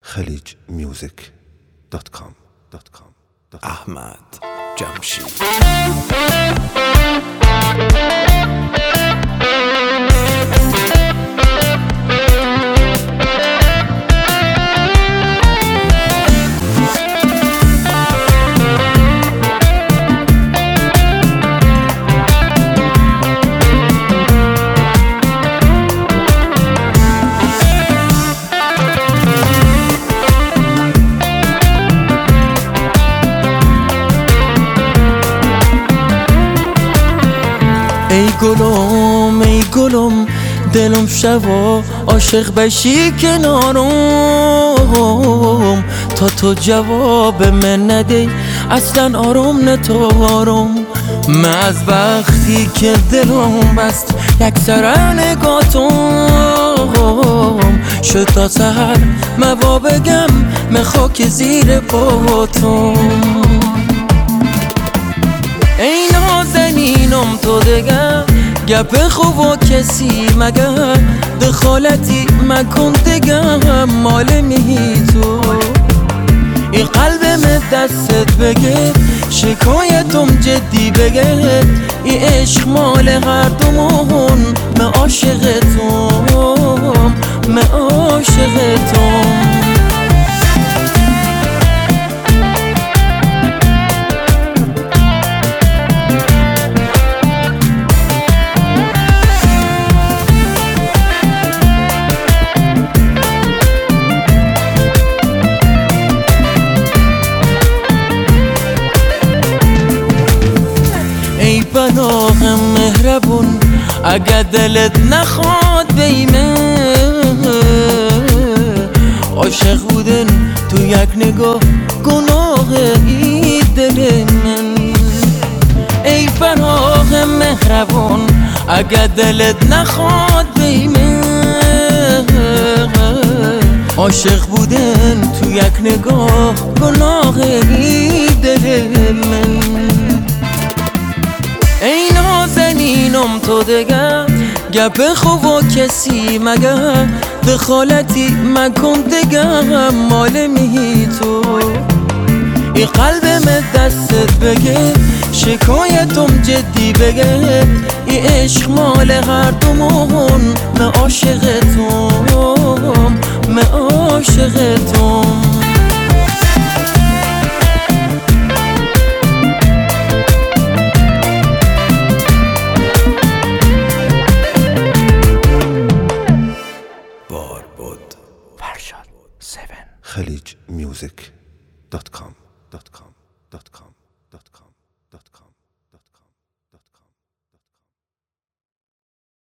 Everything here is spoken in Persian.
khaleejmusic.com. احمد جمشید. ای گلم دلم شبا عاشق بشی کنارم، تا تو جواب من ندی اصلا آروم نتارم. من از وقتی که دلم بست یک سر نگاتم شد تا سهر موا بگم من خاک زیر پاتم. ای نازنینم تو دگر گپ خوب و کسی مگر دخالتی مکن دگر مال میهی تو. ای قلبم دستت بگه شکایتم جدی بگه ای عشق مال هر دومون من عاشقتم من عاشقتم. پناهم مهربون اگر دلت نخواد بیمه عاشق بودن تو یک نگاه گناه ای دل من. ای پناهم مهربون اگر دلت نخواد بیمه عاشق بودن تو یک نگاه گناه ای دل من. ای نازنینم تو دگر گپ خوب و کسی مگر دخالتی مکن دگر مال میهی تو. ای قلبم دستت بگه شکایتم جدی بگه ای عشق مال هر دومون من عاشقتم من عاشقتم. khaleejmusic.com.